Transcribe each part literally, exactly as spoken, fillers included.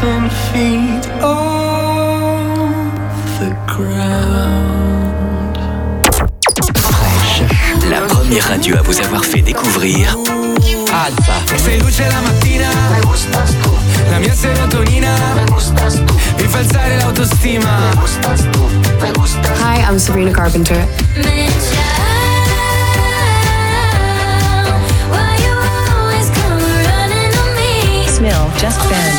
ten feet off the ground. Fresh, la première radio à vous avoir fait découvrir Alpha. Sei luce la mattina, me gustas tú. La mia serotonina, me gustas tú. Mi fa alzare l'autostima, me gustas tú, me gustas. Hi, I'm Sabrina Carpenter. Smil, Just Ben.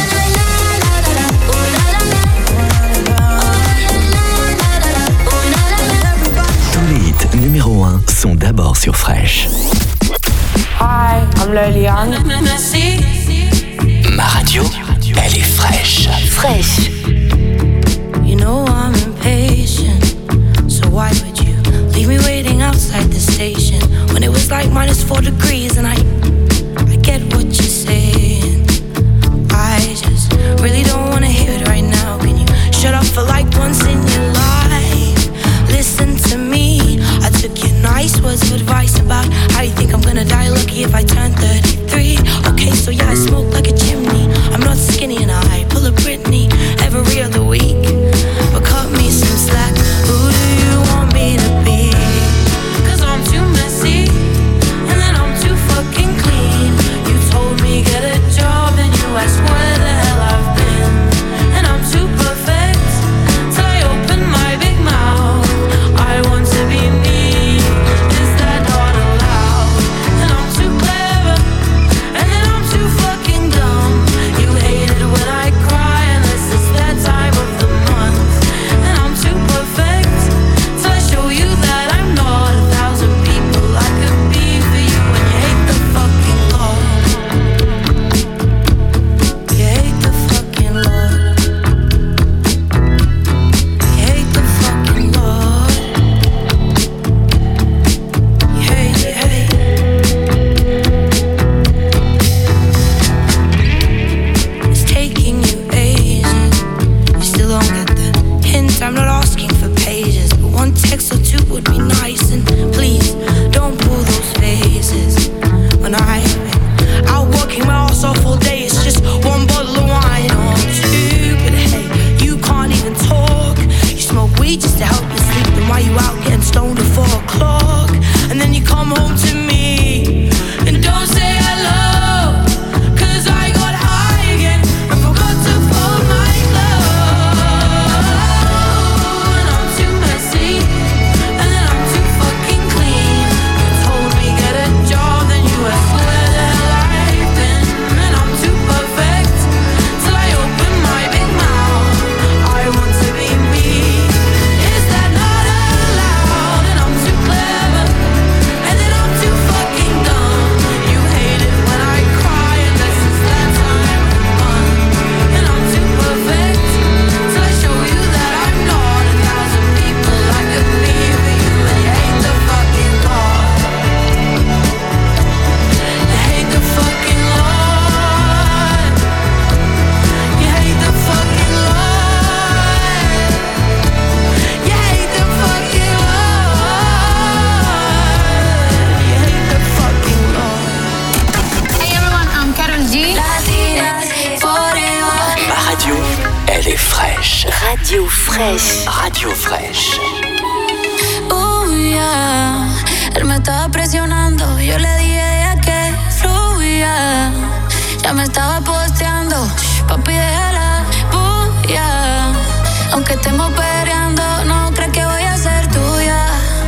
Tous les hits numéro un sont d'abord sur Fresh. Hi, I'm Loli Young. Ma radio, elle est fraîche. Fresh. You know I'm impatient, so why would you leave me waiting outside the station when it was like minus four degrees and I, I get what you're saying. I just really don't wanna hear it right now. Can you shut up for like once in your life? Listen to me. I took your nice words of advice about how you think I'm gonna die lucky if I turn thirty-three. Okay, so yeah, I smoke like a chimney. I'm not skinny and I pull a Britney every other week. But cut me some slack. Who do you want me to be? Cause I'm too messy and then I'm too fucking clean. You told me get a job and you asked where the hell I've been. And I'm too perfect till I open my big mouth. I want to be me. Is that not allowed? And I'm too clever and then I'm too fucking dumb. You hate it when I cry unless it's that time of the month. And I'm too perfect till I show you that I'm not a thousand people I could be for you. When you hate the fucking Lord, you hate the fucking Lord, you hate the fucking Lord, you hate, you hate. It's taking you ages. You still don't get the hint. I'm not asking for pages, but one text or two would be nice. And please don't pull those faces. When I've been out working my ass off all day, it's just one bottle of wine or two. But hey, you can't even talk. You smoke weed just to help you sleep. Then why you out getting stoned at four o'clock? And then you come home to me and don't say hello. Cause I got high again and forgot to fold my clothes. And I'm too messy and then I'm too fucking clean. You told me get a job, then you asked where the hell I've been. And I'm too perfect till I open my big mouth. I want to be me. Is that not allowed? And I'm too clever and then I'm too fucking dumb. You hate it when I cry unless it's that time of the month. And I'm too perfect till I show you that I'm not a thousand people I could be for you. And you hate the fucking Lord, you hate the fucking Lord, you hate the fucking Lord, you hate the fucking Lord, you hate the fucking Lord. Hey everyone, I'm Karol G. Ma radio, elle est fraîche. Radio Fresh. Radio Fresh. Oh yeah, él me estaba presionando, yo le dije que fluya. Ya me estaba posteando, papi déjala bulla. Aunque estemos peleando, no crees que voy a ser tuya.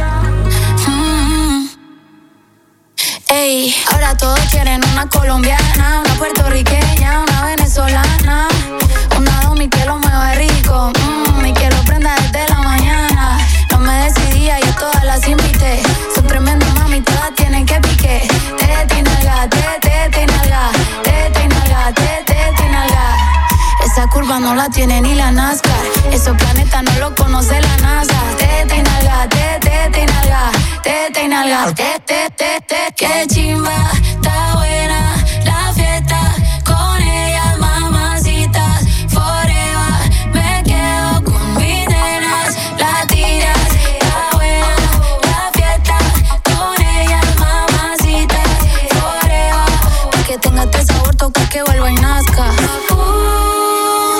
Mm. Ey, ahora todos quieren una colombiana, una puertorriqueña, una venezolana, una domi que lo mueve rico, mm, y que lo prenda desde la mañana. No me decidía, yo todas las invité. Son tremendas mami, todas tienen que pique. Tete y nalga, tete, tete y nalga, tete y nalga, tete, tete y nalga. Esa curva no la tiene ni la NASCAR. Esos planetas no lo conoce la NASA. Tete y nalga, tete, tete y nalga, tete y nalga, tete, tete. Qué chimba, está buena la fiesta. Con ellas mamacitas, forever me quedo con mis nenas latinas. Está buena la fiesta. Con ellas mamacitas, forever. Pa' que tenga este sabor, toca que vuelva y nazca. Uh,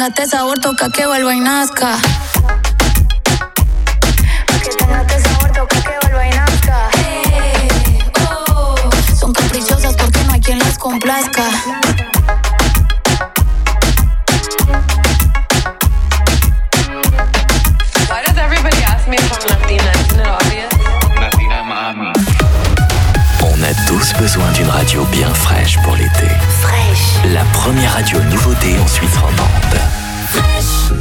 tenga este sabor, toca que vuelva y nazca. Pa' que tenga este sabor, toca que vuelva y nazca. Hey, oh. Son caprichosas porque no hay quien las complazca. Why does everybody ask me if I'm Latina? Isn't it obvious? Latina Mami. On a tous besoin d'une radio bien fraîche pour l'été. Fraîche. La première radio nouveauté en Suisse romande. Fresh.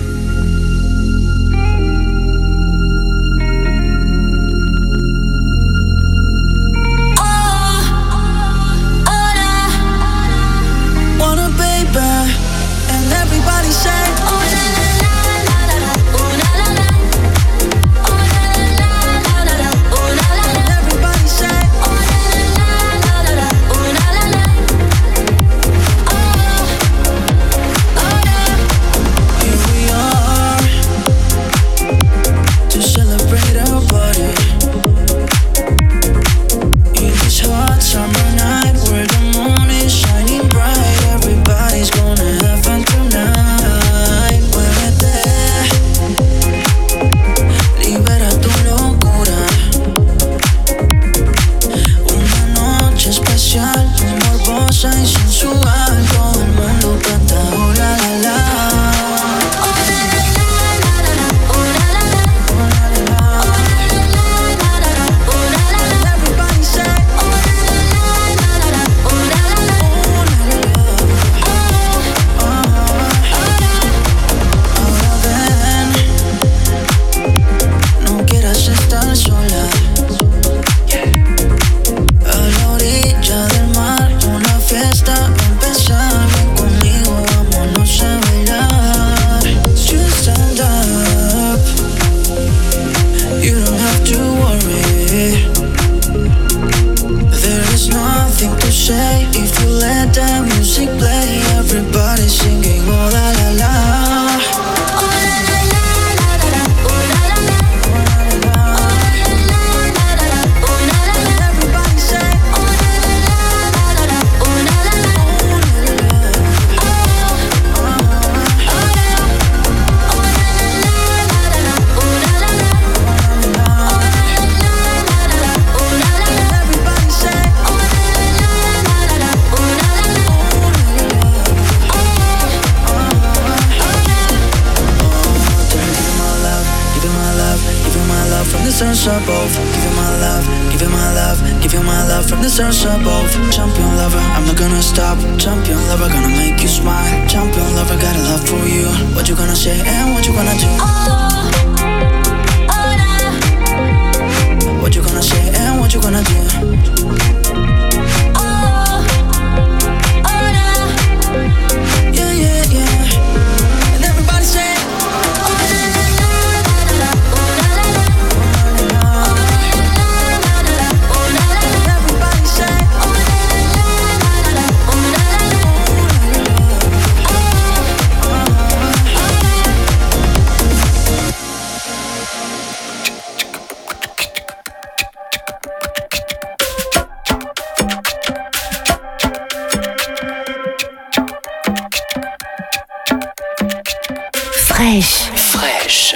Fraîche. Fraîche.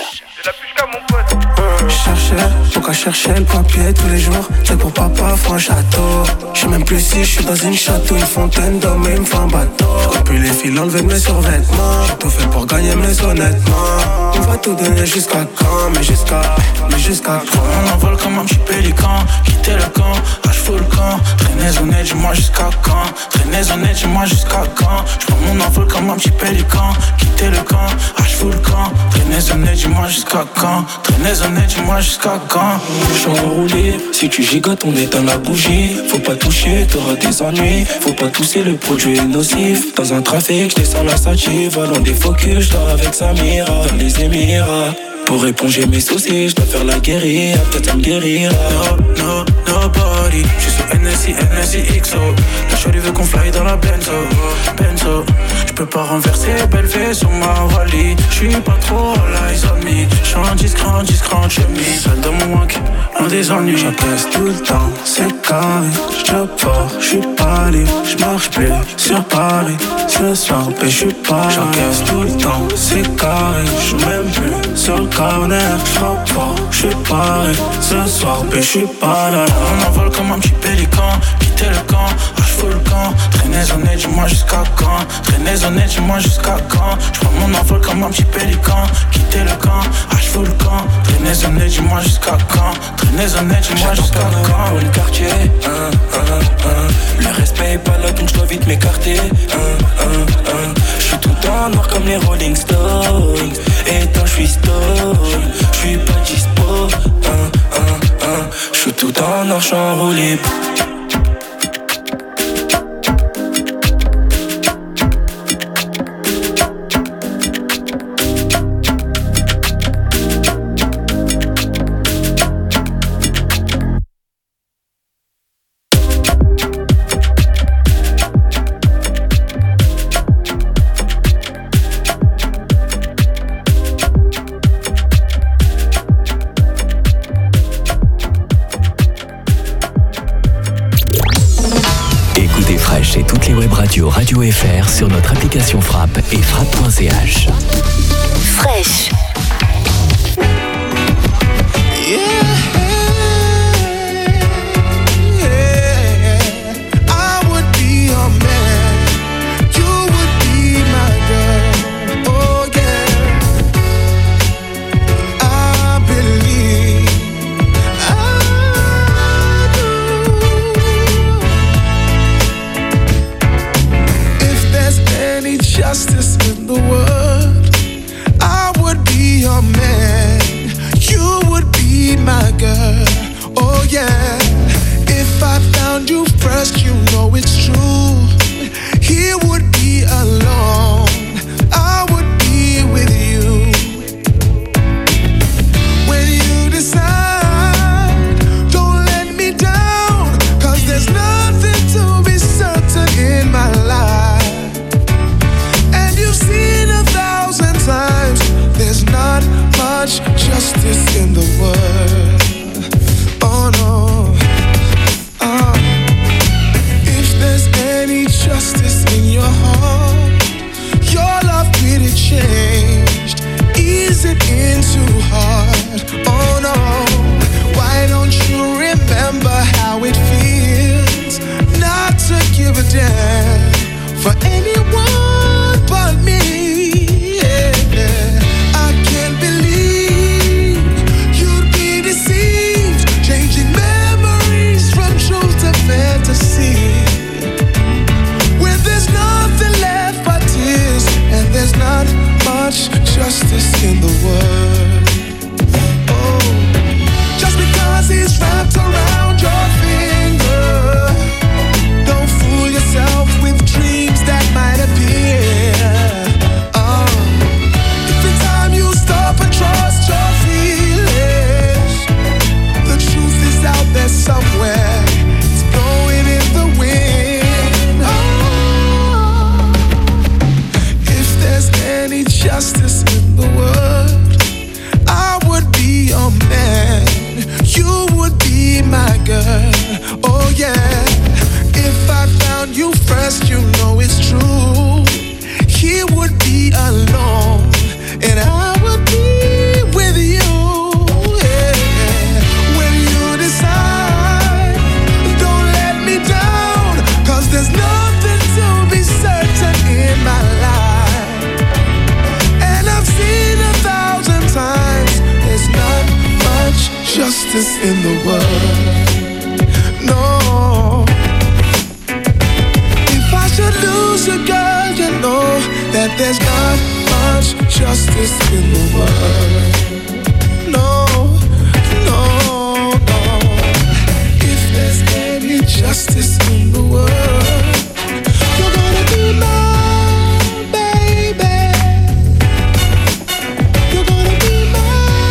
Cherchais, pourquoi chercher le papier tous les jours? C'est pour papa, faut un château. J'sais même plus si j'suis dans une château, une fontaine d'hommes et me font un bateau. J'compte plus les fils, enlever mes survêtements. J'ai tout fait pour gagner, mais honnêtement, on va tout donner jusqu'à quand? Mais jusqu'à, mais jusqu'à quand? On envole comme un petit pélican. Quitter le camp, lâche fous le camp. Traînez honnête, dis-moi jusqu'à quand? Traînez honnête, dis-moi jusqu'à quand? J'prends mon envol comme un petit pélican. Quitter le camp, lâche fous le camp. Traînez honnête, dis-moi jusqu'à quand? Traînez honnête, dis-moi jusqu'à quand? J'suis enroulé, si tu gigotes on éteint la bougie. Faut pas toucher, t'auras des ennuis. Faut pas tousser, le produit est nocif. Dans un trafic, j'descends la sativa. Loin des focus, j'dors avec Samira. Dans les Émirats, Pour éponger mes soucis, je dois faire la guérilla, peut-être ça me guérira. No, no, nobody. J'suis sous N S I, N S I X O. La chérie veut qu'on fly dans la Benzo, Benzo. J'peux pas renverser, belle V sur ma Wally. J'suis pas trop all eyes on me. J'suis un discret, un discret en chemise. Seul dans mon wank, loin des ennuis. J'encaisse tout le temps, c'est carré. J'choppe fort, j'suis pas libre. J'marche plus sur Paris. Ce soir, ben j'suis pas. J'encaisse tout le temps, c'est carré. J'suis même plus sur le corner. J'frappe fort, j'suis paré. Ce soir, ben j'suis pas là là. On envole comme un petit pélican. Quitter le camp, ah j'fous le camp. Traînez honnête, dis-moi jusqu'à quand. Traînez honnête, dis-moi jusqu'à quand. J'prends mon envol comme un petit pélican. Quitter le camp, ah j'fous le camp. Traînez honnête, dis-moi jusqu'à quand. Traînez honnête, dis-moi jusqu'à quand. Pour le quartier, hein, hein, hein. Le respect est pas là, donc j'dois vite m'écarter, hein, hein, hein. J'suis tout en noir comme les Rolling Stones. Et tant j'suis stone, j'suis pas dispo, hein, hein, hein. J'suis tout en noir, j'suis en roue libre. Et toutes les web radios Radio F R sur notre application Frappe et frappe point c h. Fraîche. Justice in the world, I would be your man, you would be my girl, oh yeah. If I found you first, you know it's true, he would be alone, I would be with you. When you decide, don't let me down, cause there's nothing to be certain in my life. Seen a thousand times, there's not much justice in the world. Oh no. Uh, if there's any justice in your heart, your love really changed. Ease it into heart. Oh no. Why don't you remember how it feels not to give a damn for anyone but me, yeah. I can't believe you'd be deceived, changing memories from truth to fantasy. When there's nothing left but tears, and there's not much justice in the world. Oh, just because he's wrapped around your finger, don't fool yourself with dreams that might appear. Trust your feelings. The truth is out there somewhere. It's blowing in the wind. Oh. If there's any justice in the world, I would be your man. You would be my girl. Oh yeah. If I found you first, you know it's true. He would be alone, and I would be with you, yeah. When you decide, don't let me down, cause there's nothing to be certain in my life. And I've seen a thousand times, there's not much justice in the world. No. If I should lose a girl, you know that there's not much justice in the world. No, no, no. If there's any justice in the world, you're gonna be my baby. You're gonna be my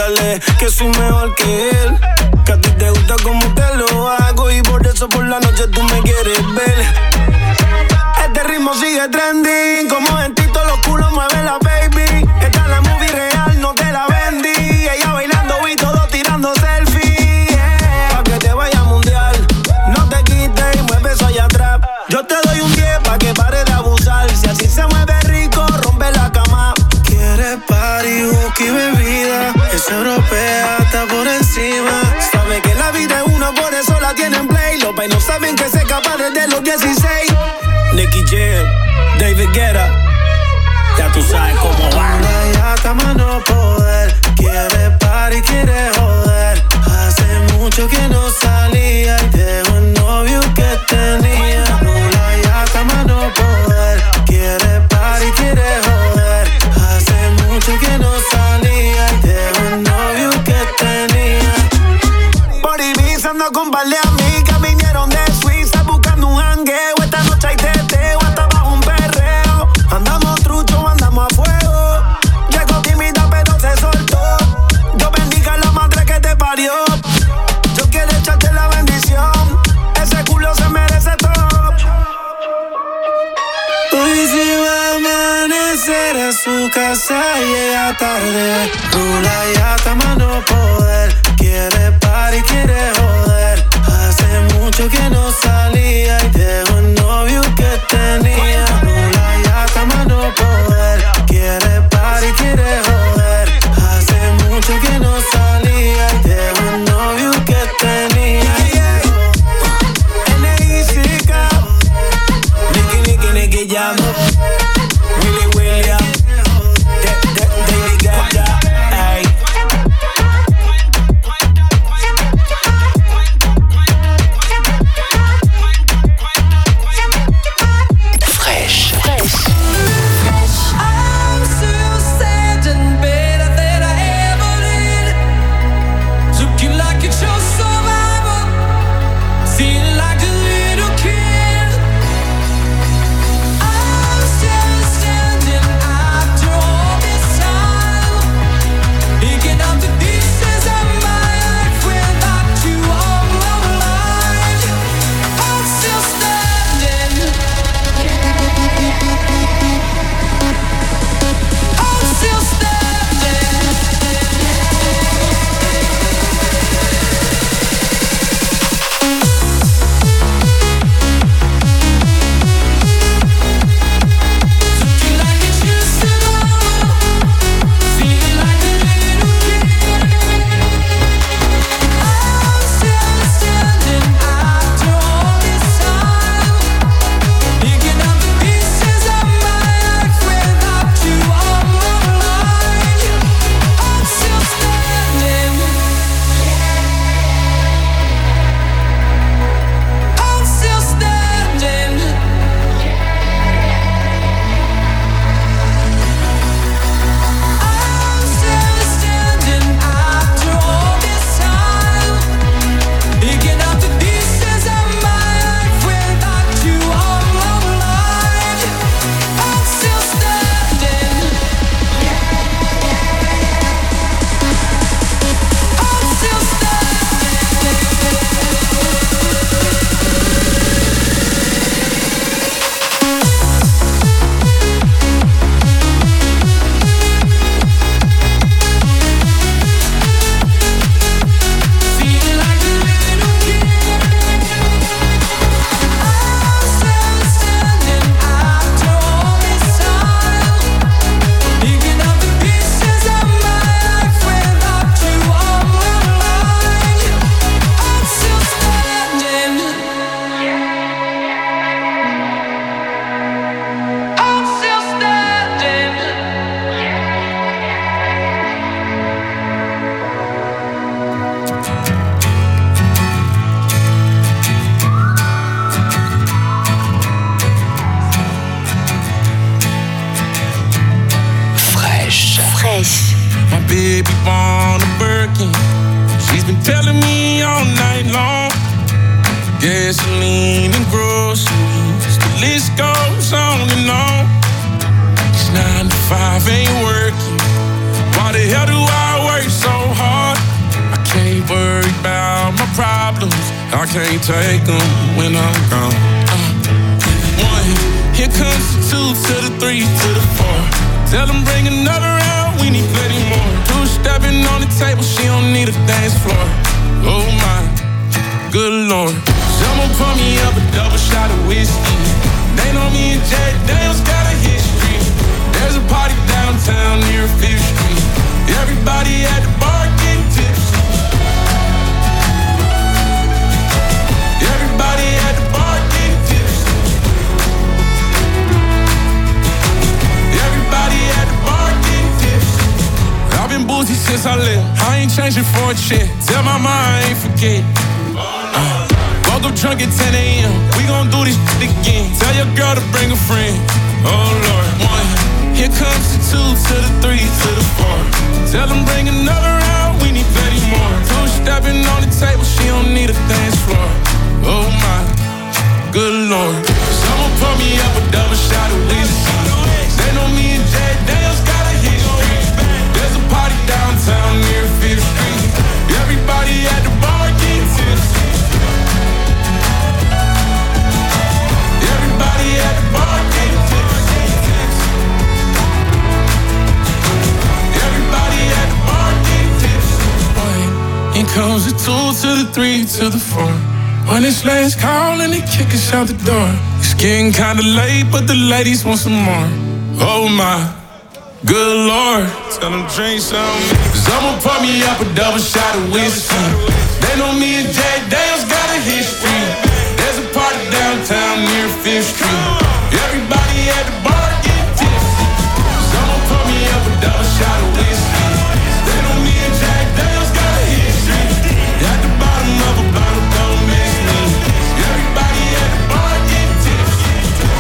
Dígale que soy mejor que él, que a ti te gusta como te lo hago y por eso por la noche tú me quieres ver. Este ritmo sigue trending, como en ti todos los culos mueve la baby. Esta es la movie real, no te la vendí. Ella bailando y todo tirando selfie, yeah. Pa' que te vaya mundial, no te quites y mueve eso allá atrás. Yo te doy un diez pa' que pare de abusar. Si así se mueve rico, rompe la cama. Quiere party, whisky, bebida. Es europea, está por encima. Sabe que la vida es una, por eso la tienen play. Los pais no saben que se escapa desde los dieciséis. Nicky Jam, David Guetta, ya tú sabes cómo va. Ya está más no poder, quiere party, quiere joder. Hace mucho que no salía y dejó el novio que tenía. Nula ya está más no poder, quiere party, quiere joder. Hace mucho que no salía y dejó el novio que tenía. Por Ibiza ando con par de amigas, vinieron de Suiza buscando un jangueo. Esta noche hay teteo, hasta bajo un perreo. Andamos trucho, andamos a fuego. Llegó tímida pero se soltó. Dios bendiga a la madre que te parió. Yo quiero echarte la bendición, ese culo se merece todo. Hoy si va a amanecer a su casa, llega tarde. Rula ya está más no poder, quiere party, quiere joder. Hace mucho que no salía y dejó el novio que tenía. Rula ya está más no poder, quiere party, quiere joder. Hace mucho que no salía y dejó el novio que tenía. N I C K, Nicky, Nicky, Nicky Jam, Willy William, David Guetta, ay. Fresh. Fresh. I'm still standing better than I ever did. Looking like it's your survival, feeling like a little kid. I'm still standing after all this time, picking up the pieces of my life without you on my mind. I'm still standing. I'm still standing. Looking like it used to go, feeling like a little kid. I'm still standing after all this time, picking up the pieces of my life without you on my mind. I'm still standing. I'm still standing. I'm still standing after all this time, picking up the pieces of my life without you on my mind. I'm still standing. I'm still feeling like a little kid. I'm still standing after all this time, picking up the pieces of my life without you on my mind. I'm still standing. I'm still standing. Fresh. Fresh. My baby born a Birkin. She's been telling me all night long. Gasoline and groceries, the list goes on and on. It's nine to five, ain't working. Why the hell do I work so hard? I can't take them when I'm gone. Uh, one, here comes the two to the three to the four. Tell them bring another round, we need plenty more. Two stepping on the table, she don't need a dance floor. Oh my, good lord. Someone pour me up a double shot of whiskey. They know me and Jack Daniels got a history. There's a party downtown near Fifth Street. Everybody at the bar getting tipsy. Everybody at the bar getting tipsy. Everybody at the bar getting tipsy. I've been boozy since I left. I ain't changing for a check. Tell my mom I ain't forget. Uh, woke up drunk at ten a.m. We gon' do this shit again. Tell your girl to bring a friend. Oh Lord, one. Here comes the two to the three to the four. Tell them bring another round, we need plenty more. Two stepping on the table, she don't need a dance floor. Oh my, good lord. Someone pour me up a double shot of whiskey. They know me and Jack Daniels got a history. There's a party downtown near Fifth Street. Everybody at the bar getting tipsy. Everybody at the bar getting tipsy. Everybody at the bar getting tipsy. Here comes the two to the three to the four. When it's last call and they kick us out the door. It's getting kinda late, but the ladies want some more. Oh my, good lord. Tell them drink some. Someone pour me up a double shot of whiskey. They know me and Jack Daniels got a history. There's a party downtown near Fifth Street. Everybody at the bar getting tipsy. Someone pour me up a double shot of whiskey. They know me and Jack Daniels got a history. At the bottom of a bottle, don't miss me. Everybody at the bar getting tipsy.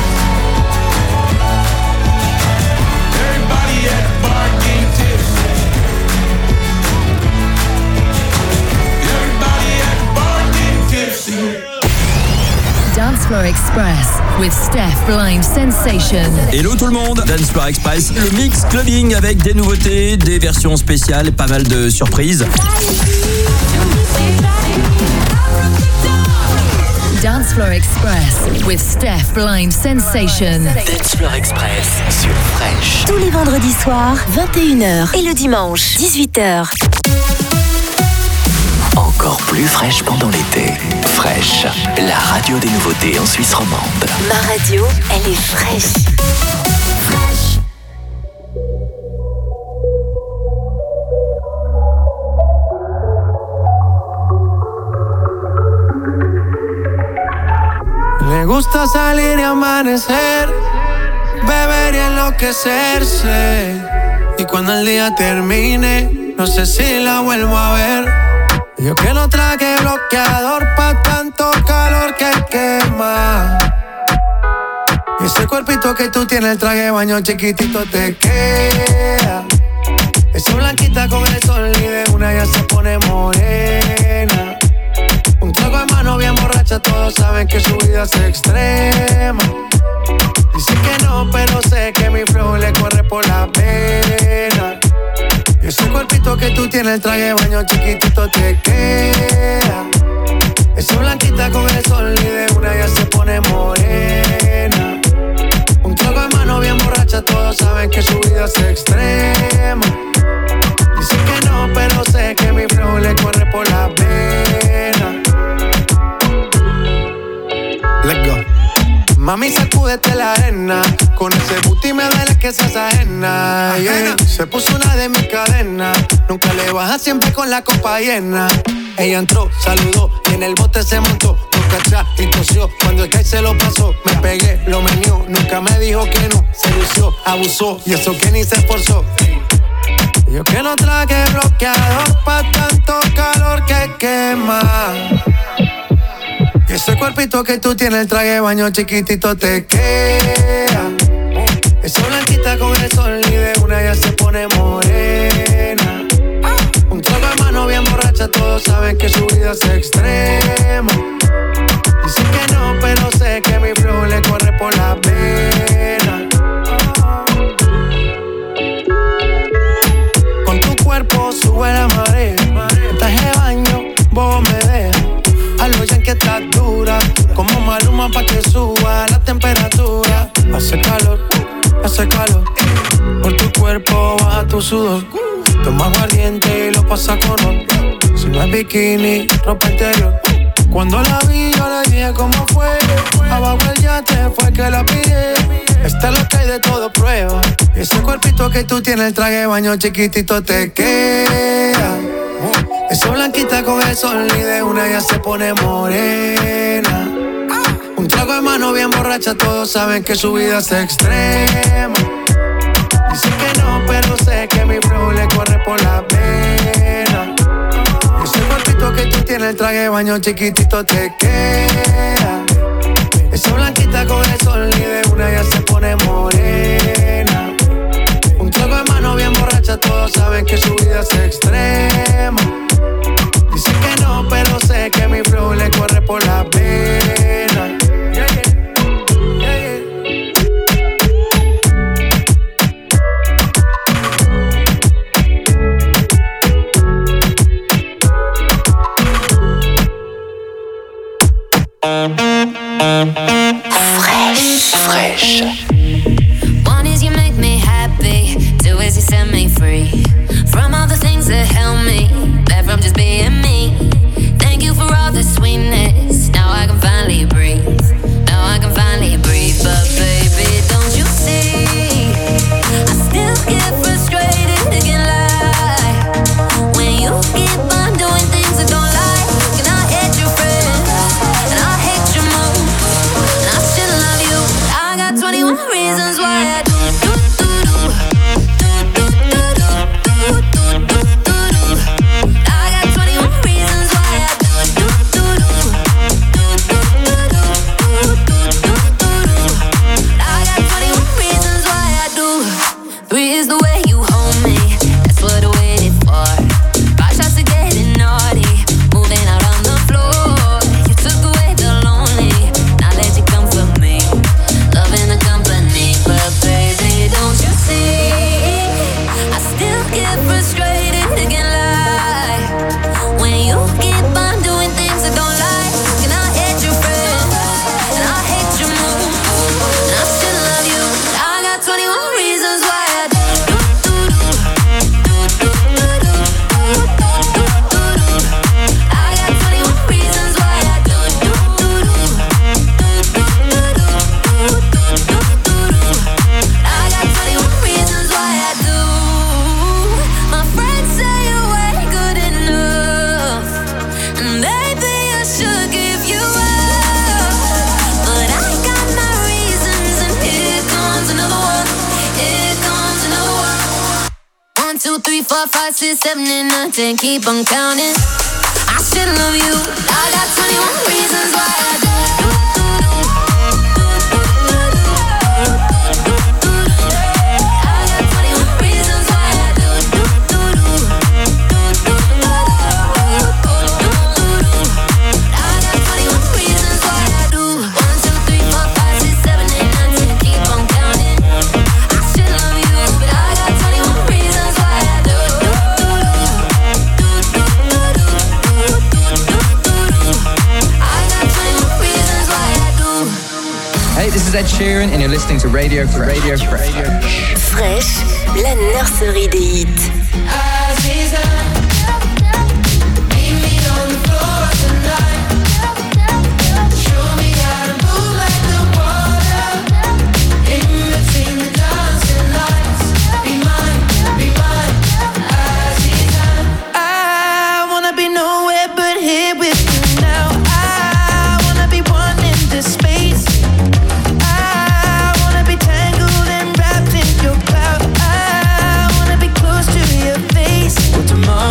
Everybody at the bar getting tipsy. Everybody at the bar getting tipsy. Dance Floor Express with Steph Blind Sensation. Hello tout le monde, Dance Floor Express, le mix clubbing avec des nouveautés, des versions spéciales, pas mal de surprises. Dance Floor Express with Steph Blind Sensation. Dance Floor Express sur Fresh. Tous les vendredis soirs, vingt et une heures. Et le dimanche, dix-huit heures. Encore plus fraîche pendant l'été. Fresh, la radio des nouveautés en Suisse romande. Ma radio, elle est fraîche. Fraîche. Le gusta salir y amanecer, beber y enloquecerse. Y cuando el día termine, no sé si la vuelvo a ver. Yo que no traje bloqueador pa' tanto calor que quema. Y ese cuerpito que tú tienes, el traje de baño chiquitito te queda. Esa blanquita con el sol y de una ya se pone morena. Un trago en mano bien borracha, todos saben que su vida es extrema. Dice que no, pero sé que mi flow le corre por la pena. Y ese cuerpito que tú tienes, el traje de baño chiquitito te queda. Esa blanquita con el sol y de una ya se pone morena. Un trago en mano bien borracha, todos saben que su vida es extrema. Dice que no, pero sé que mi flow le corre por la pena. Let's go. Mami, sacúdete la arena. Con ese booty me duele que seas ajena, yeah. Se puso una de mis cadenas. Nunca le baja, siempre con la copa llena. Ella entró, saludó y en el bote se montó. Nunca atrás y tosió. Cuando el que se lo pasó, me pegué, lo menió. Nunca me dijo que no, se lució, abusó. Y eso que ni se esforzó. Yo que no traje bloqueador pa' tanto calor que quema. Y ese cuerpito que tú tienes, el traje de baño chiquitito te queda. Esa blanquita con el sol y de una ya se pone morena. Un trago de mano bien borracha, todos saben que su vida es extrema. Dice que no, pero sé que mi flow le corre por la pena. Con tu cuerpo sube la marea. En traje de baño, vos me dejas. A los yankees que suba la temperatura. Hace calor, hace calor. Por tu cuerpo baja tu sudor. Toma aguardiente y lo pasa con ron. Si no es bikini, ropa interior. Cuando la vi yo le dije cómo fue. Abajo el yate fue que la pillé. Esta es lo que hay de todo prueba. Y ese cuerpito que tú tienes, el traje de baño chiquitito te queda. Esa blanquita con el sol y de una ya se pone morena. Un trago de mano bien borracha, todos saben que su vida es extrema. Dice que no, pero sé que mi flow le corre por la pena. Ese cuerpito que tú tienes, el traje de baño chiquitito te queda. Esa blanquita con el sol y de una ya se pone morena. Un trago de mano bien borracha, todos saben que su vida es extrema. Dice que no, pero sé que mi flow le corre por la pena. Yeah, yeah. Yeah, yeah. Fresh. Fresh. One is you make me happy, two is you set me free from all the things that held me back from just being me. Thank you for all the sweetness. Now I can finally breathe. Now I can finally breathe. But baby, don't you see? I still get frustrated again, lie when you keep on doing things I don't like. And I hate your friends, and I hate your mood, and I still love you. I got twenty-one reasons why I do. Six, seven, and nine, ten, keep on counting. I still love you. I got twenty-one reasons why I do. I got twenty-one reasons why I do. I got twenty-one reasons why I do. One, two, three, four, five, six, seven, eight, nine, ten, keep on counting. I still love you, but I got twenty-one reasons why I do. Hey, this is Ed Sheeran and you're listening to Radio Fresh. Radio Fresh. Fresh, la nurserie des hits. Tomorrow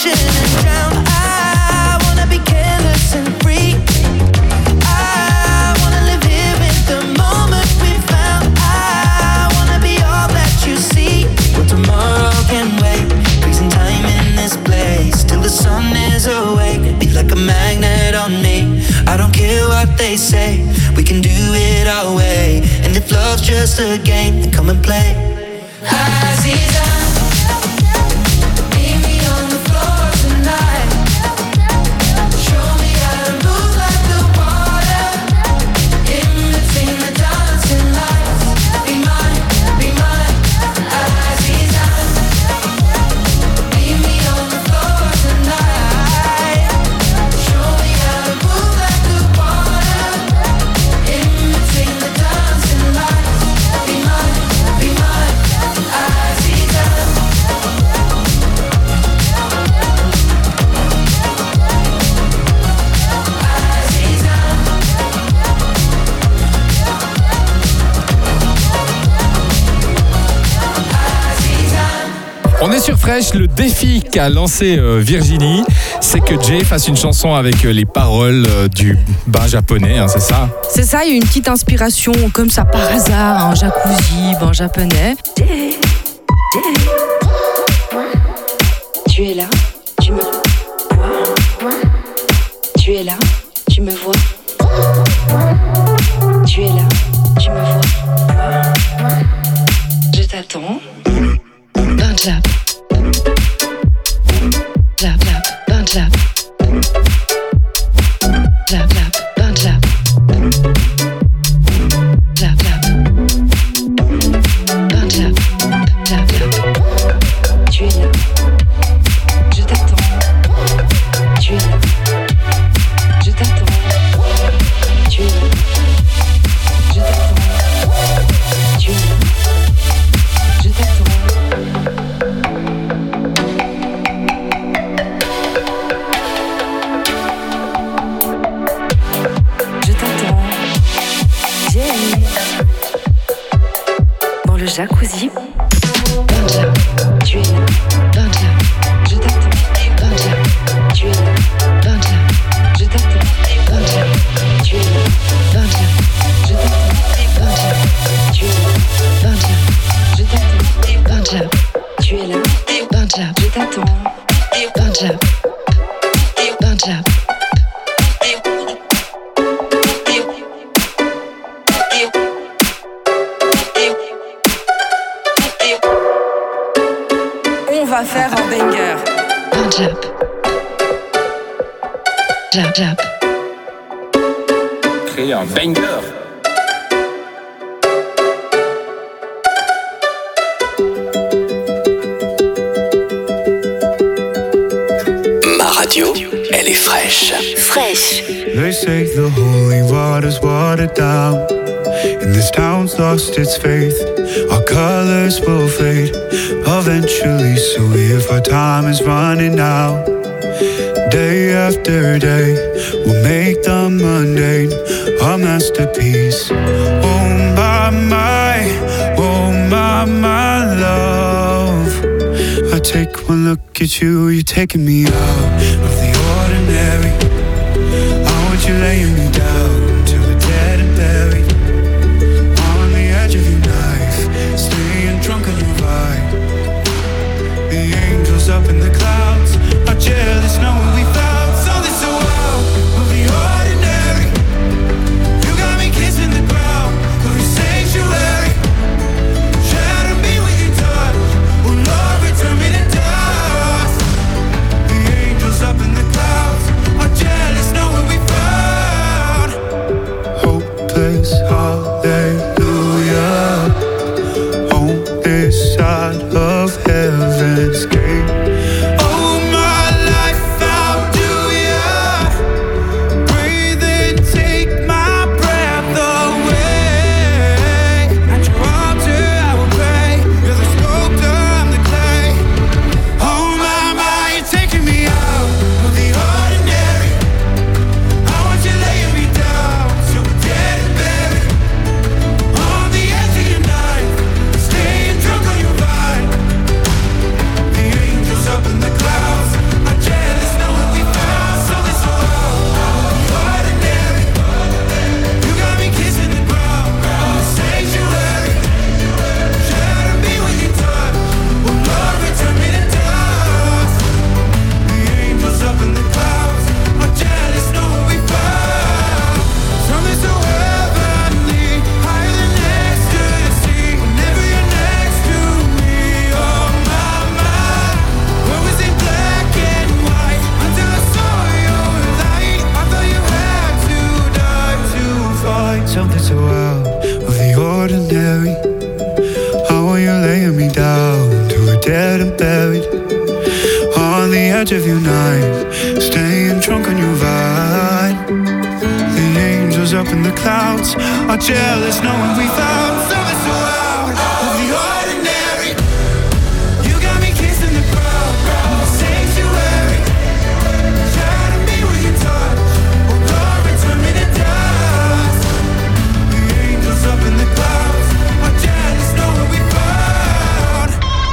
ocean and drown. I wanna be careless and free. I wanna live here in the moment we found. I wanna be all that you see. Well, tomorrow can wait. Freezing time in this place till the sun is awake. Be like a magnet on me. I don't care what they say. We can do it our way. And if love's just a game, then come and play. Aziza, meet me on the floor tonight. Show me how to move like the water. In between the dancing lights. Be mine, be mine, Aziza. Meet me on the floor tonight. Show me how to move like the water. In between the dancing lights. Be mine, be mine, Aziza. On est sur Fresh, le défi qu'a lancé euh, Virginie, c'est que Jay fasse une chanson avec euh, les paroles euh, du bain japonais, hein, c'est ça? C'est ça, il y a une petite inspiration comme ça par hasard, un jacuzzi, bain japonais. Tu es là, tu me vois. Tu es là, tu me vois. Tu es là, tu me vois. Je t'attends. Bain jap. Jap jap, bain jap. Jap jap, bain jap. Jap jap. Bain jap. Jap jap. Tu es là, je t'attends. Tu es là, je t'attends. Tu es là, je t'attends. Tu es là, je t'attends. Je t'attends. Jay. Dans le jacuzzi. Bain jap. Tu es là, Bain jap. je t'attends. Bain jap. Tu es là, Bain jap. je t'attends. Bain jap. Tu es là, Bain jap. je t'attends. Bain jap. Tu es là, Bain jap. je t'attends. Bain jap. Tu es là, Bain jap. je t'attends. Bain jap. Bain jap. On va faire un banger. Bain jap. Jap jap. Créer un banger. Ma radio, elle est fraîche. Fresh. They say the holy water's watered down, and this town's lost its faith. Our colors will fade eventually, so if our time is running out, day after day, we'll make the mundane a masterpiece. Oh my, my, oh my, my love. I take one look at you, you're taking me out of the ordinary. I want you laying me down till we're dead and buried, on the edge of your knife, staying drunk on your vibe. The angels up in the clouds are jealous knowing we found something so wild of the ordinary. You got me kissing the ground of your sanctuary. Shatter me with your touch, oh Lord, return me to dust. The angels up in the clouds are jealous knowing we found hopeless hallelujah on this side of heaven's gate. edge of your knife, staying drunk on your vibe. The angels up in the clouds are jealous knowing we found something so out of the ordinary. You got me kissing the crowd, the sanctuary. Shadow me with your touch, oh Lord, return me to dust. The angels up in the clouds are jealous knowing we found.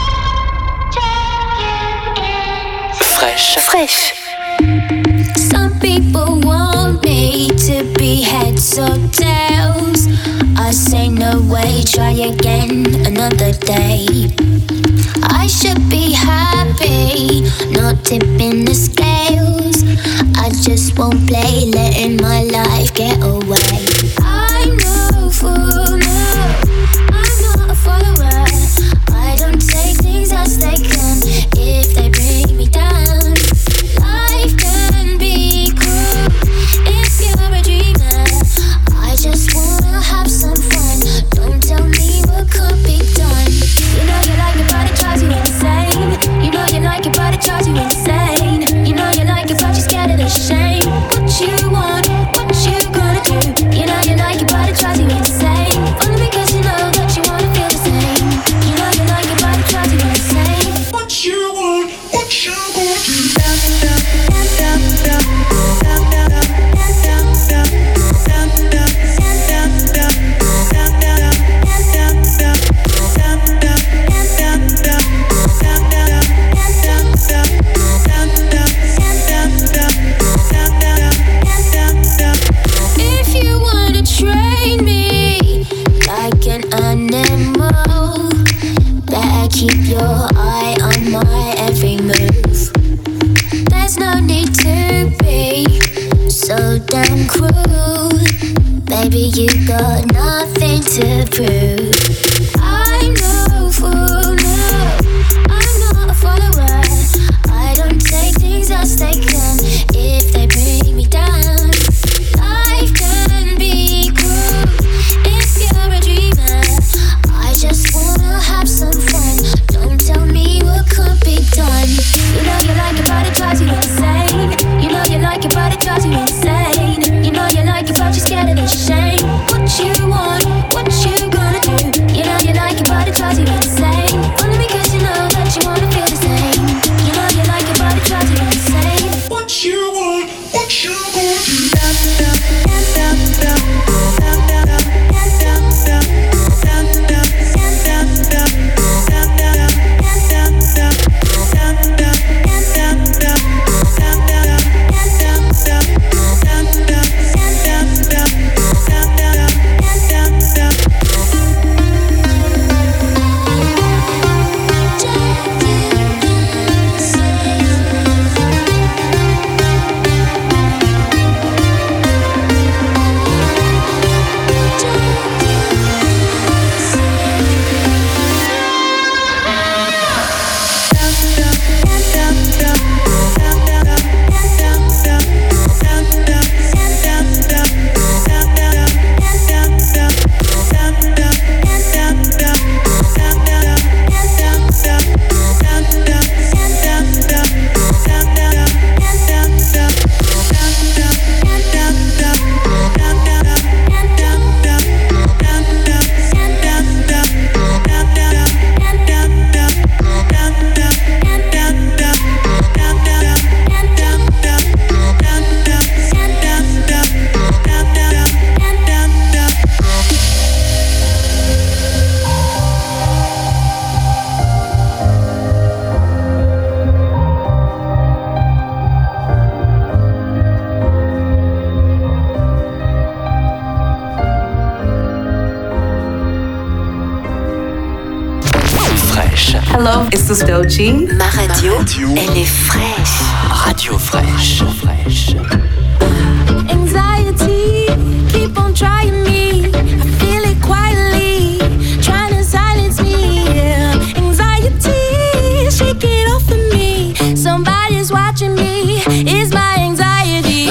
Fresh. Fresh. Some people want me to be heads or tails. I say no way, try again another day. I should be happy, not tipping the scales. I just won't play, letting my life get away. I'm no fool, no, I'm not a follower. I don't take things as they come if they bring me down. Life can be cruel if you're a dreamer. I just wanna have some fun. Don't tell me what could be done. You know you like it, but it drives you insane. You know you like it, but it drives you insane. You know you like it, but you're scared of the shame. What you want, what you gonna do? You know you like it, but it drives you insane. Only because you know that you wanna feel the same. You know you like it, but it drives you insane. What you want, what you gonna do? If you wanna train me like an animal, better keep your eye on my every move. There's no need to be so damn cruel. Baby, you got nothing to prove. I'm no fool, no, I'm not a follower. I don't take things as they come if they bring me down. Life can be cruel if you're a dreamer. I just wanna have some fun. Don't tell me what could be done. You know you like it, but it drives you insane. You know you like it, but it drives you insane. You know you like it, but you're scared of the shame. What you want, what you gonna do? You know you like it, but it drives you insane. Only because you know that you wanna feel the same. You know you like it, but it drives you insane. What you want, what you gonna do? Hello, it's this Dochi. Ma radio, elle est fraîche. Radio fraîche. Fraîche. Anxiety, keep on trying me. I feel it quietly, trying to silence me. Yeah. Anxiety, shake it off of me. Somebody's watching me. Is my anxiety?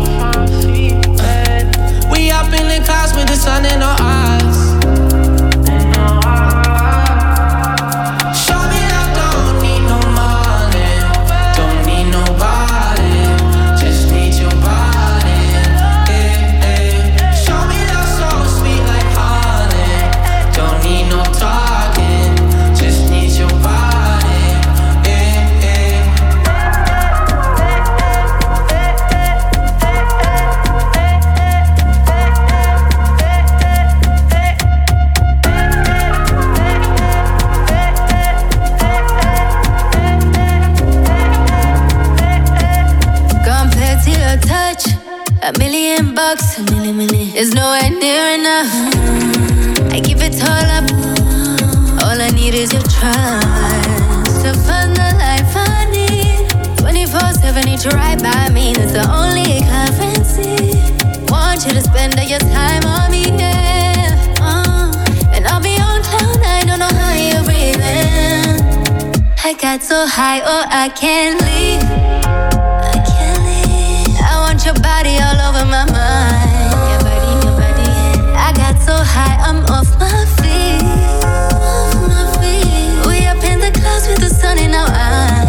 is nowhere near enough. I give it all up. All I need is your trust to find the life I need. twenty-four seven, need you right by me. That's the only currency. Want you to spend all your time on me, yeah. Uh, and I'll be on cloud nine, don't know how you're breathing. I got so high, oh I can't leave. I can't leave. I want your body all over my mind. Your body, your body. I got so high, I'm off my feet. Off my feet. We up in the clouds with the sun in our eyes.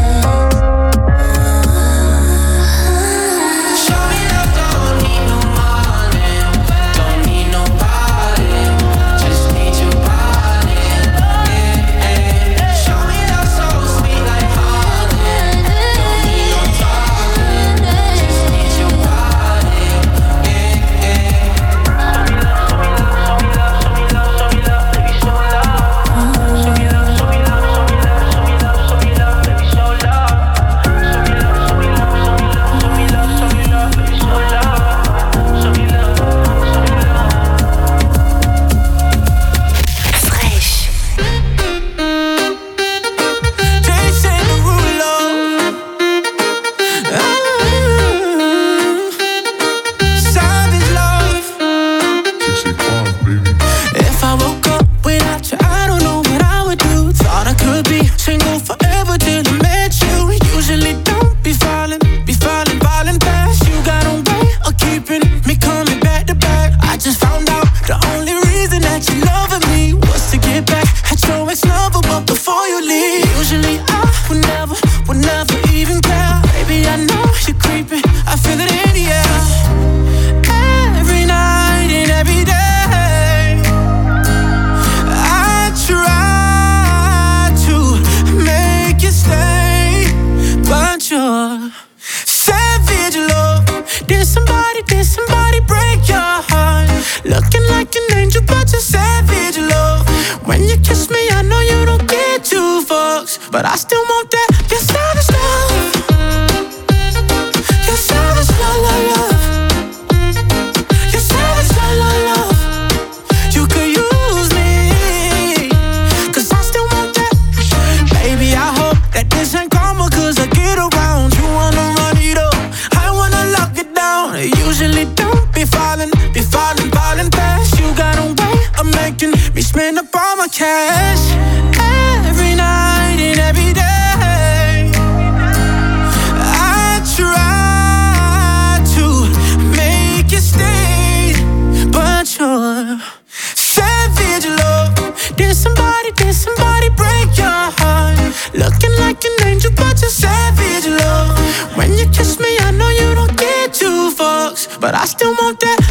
But I still want that, your savage love. Your savage love, love, love. Your savage love, love, love. You could use me, cause I still want that. Baby, I hope that this ain't karma, cause I get around. You wanna run it up, I wanna lock it down. I usually don't be falling, be falling, falling fast. You got a way of making me spend up all my cash. Every night and every day, I try to make you stay, but you're savage love. Did somebody, did somebody break your heart? Looking like an angel, but you're savage love. When you kiss me, I know you don't get two fucks, but I still want that.